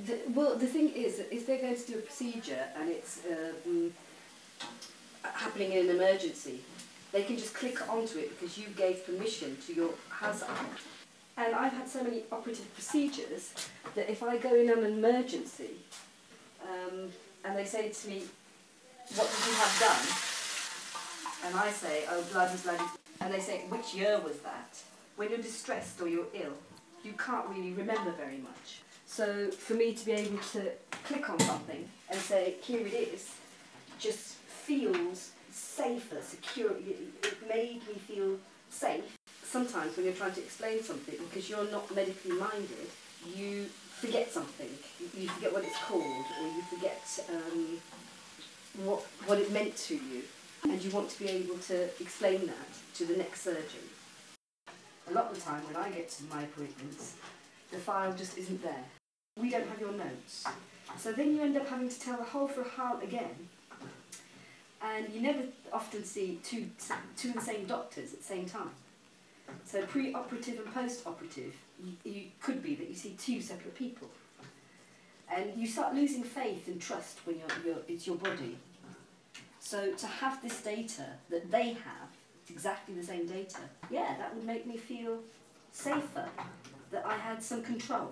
The thing is, that if they're going to do a procedure and it's happening in an emergency, they can just click onto it because you gave permission to your hazard. And I've had so many operative procedures that if I go in on an emergency and they say to me, what did you have done? And I say, oh, bloody. And they say, which year was that? When you're distressed or you're ill, you can't really remember very much. So for me to be able to click on something and say, here it is, just feels safer, secure. It made me feel safe. Sometimes when you're trying to explain something, because you're not medically minded, you forget something. You forget what it's called, or you forget what it meant to you. And you want to be able to explain that to the next surgeon. A lot of the time when I get to my appointments, the file just isn't there. We don't have your notes. So then you end up having to tell the whole file again. And you never often see two of the same doctors at the same time. So pre-operative and post-operative, you could be that you see two separate people. And you start losing faith and trust when it's your body. So to have this data that they have, it's exactly the same data, yeah, that would make me feel safer, that I had some control.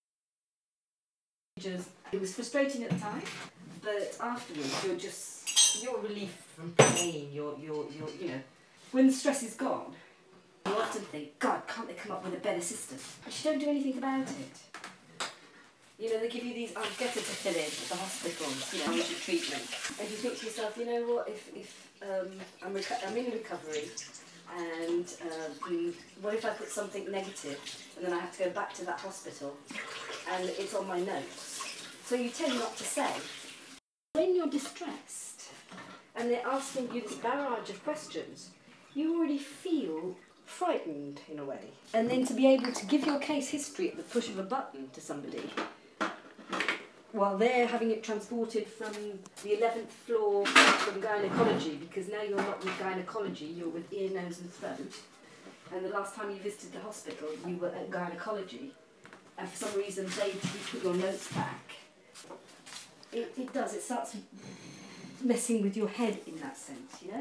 It was frustrating at the time, but afterwards you're relief from pain, you know, when the stress is gone, you often think, God, can't they come up with a better system? But you don't do anything about it. You know, they give you these I'll get it to fill in at the hospitals, you know, your treatment. And you think to yourself, you know what, if I'm in recovery, and what if I put something negative and then I have to go back to that hospital and it's on my notes? So you tend not to say. When you're distressed and they're asking you this barrage of questions, you already feel frightened in a way. And then to be able to give your case history at the push of a button to somebody while they're having it transported from the 11th floor from gynecology, because now you're not with gynecology, you're with ear, nose and throat. And the last time you visited the hospital, you were at gynecology. And for some reason, they put your notes back. It starts messing with your head in that sense, you know?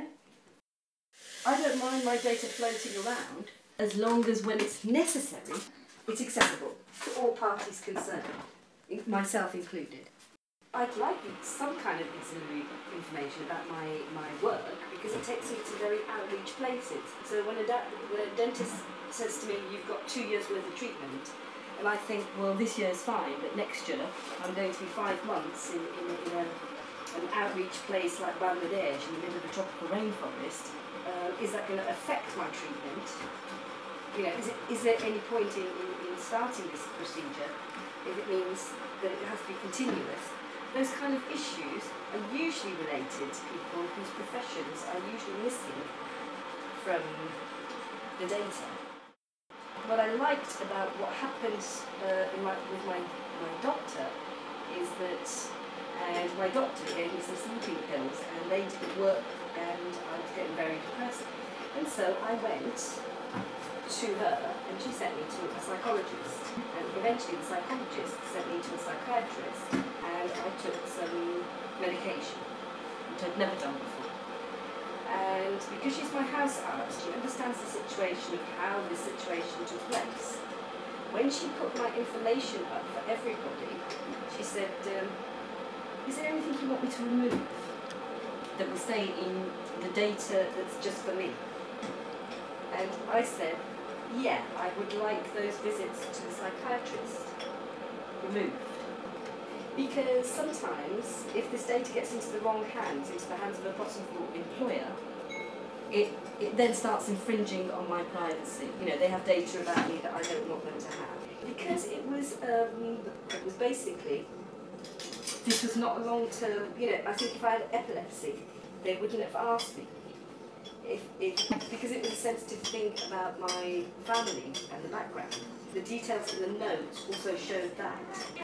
I don't mind my data floating around as long as when it's necessary, it's accessible to all parties concerned, myself included. I'd like some kind of auxiliary information about my work because it takes me to very outreach places. So when a dentist says to me, you've got 2 years worth of treatment, and I think, well, this year's fine, but next year I'm going to be 5 months in an outreach place like Bangladesh in the middle of a tropical rainforest. Is that going to affect my treatment? You know, is there any point in starting this procedure if it means that it has to be continuous? Those kind of issues are usually related to people whose professions are usually missing from the data. What I liked about what happened with my doctor is that my doctor gave me some sleeping pills and they didn't work and I was getting very depressed. And so I went to her and she sent me to a psychologist. And eventually the psychologist sent me to a psychiatrist and I took some medication, which I'd never done before. And because she's my house aunt, she understands the situation of how this situation took place. When she put my information up for everybody, she said, is there anything you want me to remove that will stay in the data that's just for me? And I said, yeah, I would like those visits to the psychiatrist removed. Because sometimes, if this data gets into the wrong hands, into the hands of a possible employer, it then starts infringing on my privacy. You know, they have data about me that I don't want them to have. Because it was basically, this was not a long-term, you know, I think if I had epilepsy, they wouldn't have asked me. Because it was a sensitive thing about my family and the background. The details in the notes also showed that.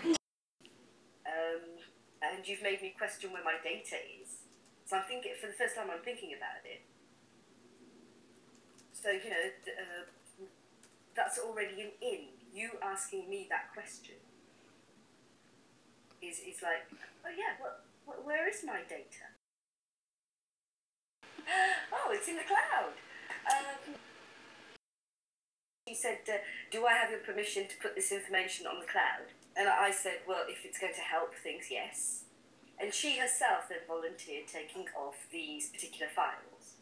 And you've made me question where my data is. So I'm thinking, for the first time I'm thinking about it. So, you know, that's already an in, you asking me that question. is like, oh yeah, where is my data? Oh, it's in the cloud. She said, do I have your permission to put this information on the cloud? And I said, well, if it's going to help things, yes. And she herself then volunteered taking off these particular files.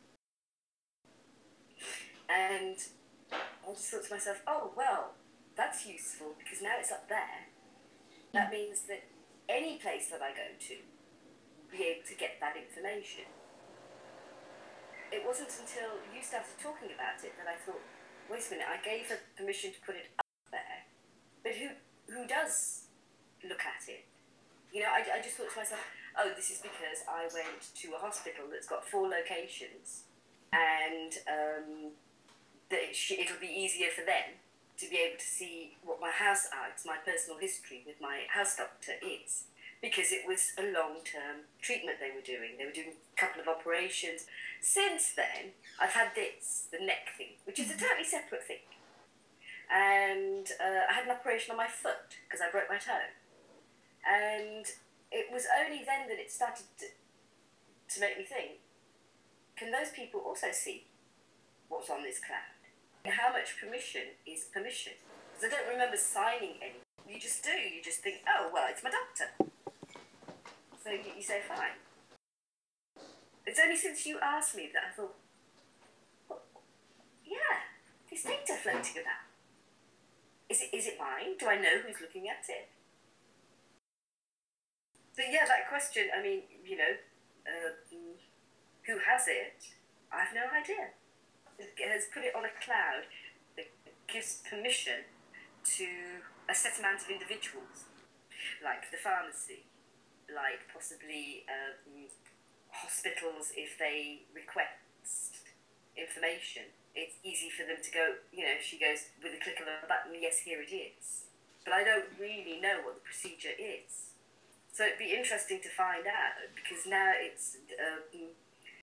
And I just thought to myself, oh, well, that's useful because now it's up there. That means that any place that I go to, be able to get that information. It wasn't until you started talking about it that I thought, wait a minute, I gave her permission to put it up there, but who does look at it? You know, I just thought to myself, oh, this is because I went to a hospital that's got 4 locations, and it'll be easier for them to be able to see what my my personal history with my house doctor is, because it was a long-term treatment they were doing. They were doing a couple of operations. Since then, I've had the neck thing, which is a totally separate thing. And I had an operation on my foot because I broke my toe. And it was only then that it started to make me think, can those people also see what's on this cloud? And how much permission is permission? Because I don't remember signing any. You just do. You just think, oh, well, it's my doctor. So you say, fine. It's only since you asked me that I thought, well, yeah, there's data floating about. Is it mine? Do I know who's looking at it? But yeah, that question, I mean, you know, who has it? I have no idea. It has put it on a cloud that gives permission to a set amount of individuals, like the pharmacy, like possibly hospitals if they request information. It's easy for them to go, you know, she goes with a click of a button, yes, here it is. But I don't really know what the procedure is. So it'd be interesting to find out, because now it's